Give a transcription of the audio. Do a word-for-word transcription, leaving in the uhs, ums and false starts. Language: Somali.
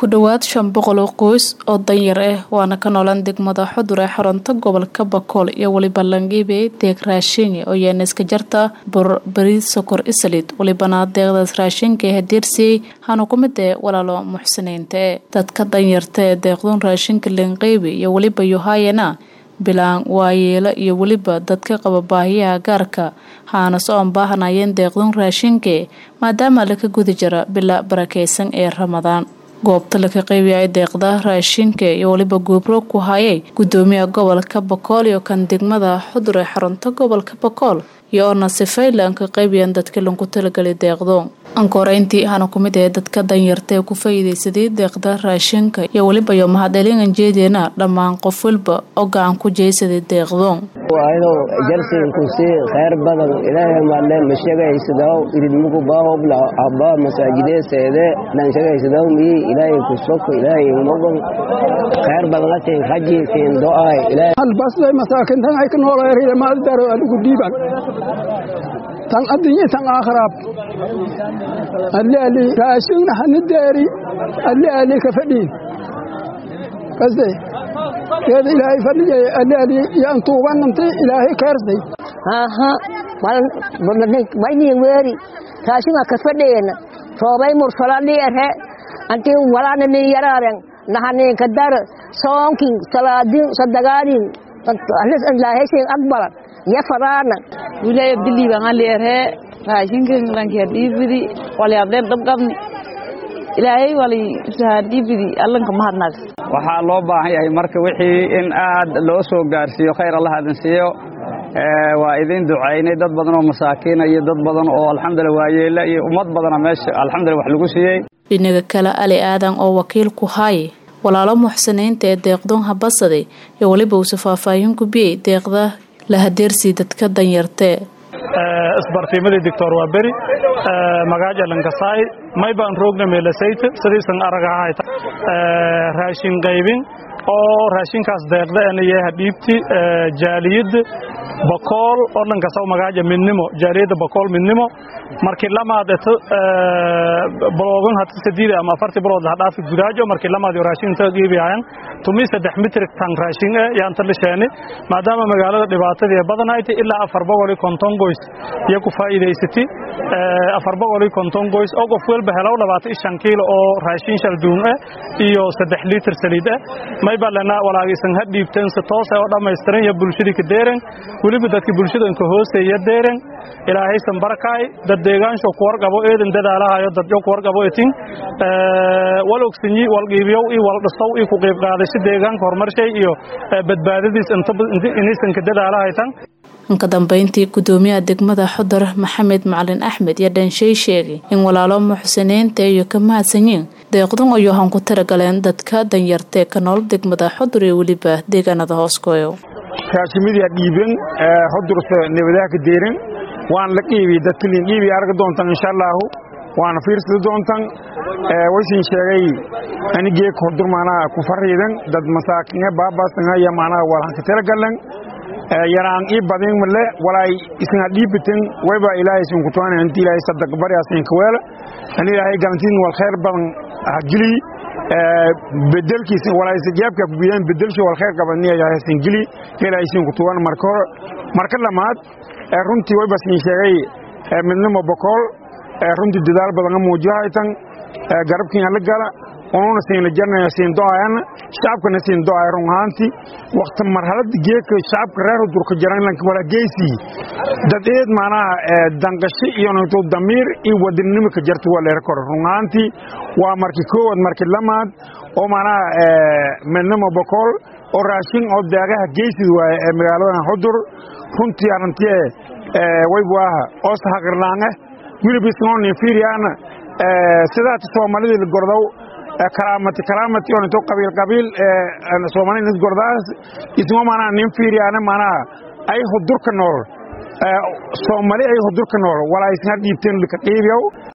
ku dhawaad shan boqol oo qoys oo danyar ah waana ka noolaan degmada Xudur ee xarunta gobolka Bakool iyo waliba Langibe deeq raashin oo yeen iska jarta bur bariis sokor isalid walibana deeqdaas raashinka ee hadirsi hanu kumide walaalo muxsiniinta dadka danyarta ee deeqdoon raashinka Langibe iyo waliba yohayana bilaan waayeela iyo waliba dadka qaba baahiyaha gaarka haana soo baahanayeen deeqdoon raashinka maadaama la ka guda jira bila barakeysan ee Ramadaan goobta la ka qaybiyay deeqda raashinka iyo waliba goobro ku hayay gudoomiyaha gobolka Bakool iyo kan degmada Xudur ee xarunta gobolka Bakool iyo nasifaylan ka qaybiyaan dadka lagu talagalay deeqdoon ankoreyntii hana kumid ee dadka danyarta ee ku faa'iideysaday deeqda raashinka iyo waliba yo mahadcelin jeedina dhamaan qof walba oo gacan ku jeesaday deeqdoon waayo jarsin ku si khayr badan ilaahay ma leen mashaqaysido idinku baaho bla abba masaajideesede dan shaqaysido mi ilaahay ku soo ilaahay mogon khayr badan la tiin haji tiin du'a ilaahay hal bas masaakin tan ay ka nooleeyay ma daro adigu diiban tan adduunyo tan aakhirab alle ali raashin handeeri alle ali ka fadhiin qasday يا إلهي فلي اللي ينطو ونمتي إلهي كارثي ها ها ولا بدك ما يجي ويري كاشنا كفدين صوبي مرسلان لي أره أنت ولا نني يرارن نحني كدار صونكين سلادين صدقارين أهلس الله شيء أكبر يا فرانا ولا يبدلي بعمل أره عايشين كنا كهدي بدي ولا يبدأ دبقني ilaahay wali saadibidi allan ka mahadnaq waxa loo baahan yahay marka wixii in aad loo soo gaarsiyo khayr Allah hadin siiyo ee waa idin ducaynay dad badan oo masaakiin iyo dad badan oo alxamdulillah waayeela iyo ummad badan meesha alxamdulillah wax lagu siiyay inaga kala ali aadan oo wakiil ku hay walaalo muxsiniinta ee deeqdoon habasaday iyo waliba uu safaafayn ku biyay deeqda la hadeersi dadka danyarta isbartiimada doctor Waberi magaaja Lankasaay may baan roogna meelasayta sidaysan aragahay raashin qaybin oo raashinkaas deeqda anay hadibti jaaliyad Bakool oo Lankasaw magaaja midnimo jaaliyada Bakool midnimo markii lamaad bloogan hadda sidii ama afarti blood la dhaaf guraajo markii lamaad raashinta qiibiyaan tumi saddex mitir tan raashin ah yaan talisheenay maadaama magaalada dhibaatada ee badanaaytay ilaa afar boqol iyo konton goys iyo ku faa'iideysatay afar boqol iyo konton goys oo qof walba helo labaatan iyo shan kiilo oo raashin shal duun ah iyo saddex litir saliid ah may balana walaagiisan hadhiibteen si toos ah oo dhameystiran iyo bulshada ka deeran waliba dadka bulshada ka hooseeya deeran ilaahay san barakay dad deegaansho ku warqabo eedan dadaalahayo dad ku warqabo eetin ee wal ogsinyi wal qiibiyo iyo wal dhasow iyo ku qayb qaadasho deegaanka horumarshay iyo badbaadadiis inta inaysan ka dadaalahaytan inka dambeyntii gudoomiyaha degmada Xudur Maxamed Macalin Axmed iyo dhanshay sheegay in walaalo muxsiniinta iyo ka mahadsanyiin deeqdan oo yohan ku taragaleen dadka danyarta ka nool degmada Xudur ee waliba deegaanada hooskooyo raashimada dhiiban ee Xudur nabadaha ka deeran waan la qiibi dadka liin qiibi arag doontan insha Allah waan fiirsan doontan ee waysin sheegay anigee Xudur maana ku fariidan dad masaakiin baabaasna ya maana walaan ka taragaleen yaraan ii badin male walay isna dhiibitin wayba ilaahay sun ku toona inta ilaahay sadaq bari asin kweel ani ilaahay garantiin wal khayr badan hajili bedelkiisa walay sijaabka ku biyaan bedelshi wal khayr qabaniya ilaahay sin gili ilaahay sun ku toona markor marka lamaad runtii wayba sin sheegay midnimo Bakool runtii dadaal badan muujahaytan garabkiina la gala oo siin jarnaa siin doayana shacabkana siin doay runhaanti waqti marxalad geeka shacabka reer Xudur ka jaran lanka wala geesi dadeed maana dangashi iyo inta damiir iyo wadannimo ka jarto wala reer runhaanti waa markii koowad markii lamaad oo maana midnimo Bakool oo raashin oo daagaha geesi waa magaalada Xudur runtii arintii way waaha oo saaqirnaanga wilibisnoon fiiriyana sidaas Soomaalida gordow karaamati karaamati oo inta qabiil qabiil ee Soomaaliyeed gordaas isma maana nin fiiriyana maana ay Xudur ka nool Soomaali ay Xudur ka nool wala isna dhiibteen lika qiibiyo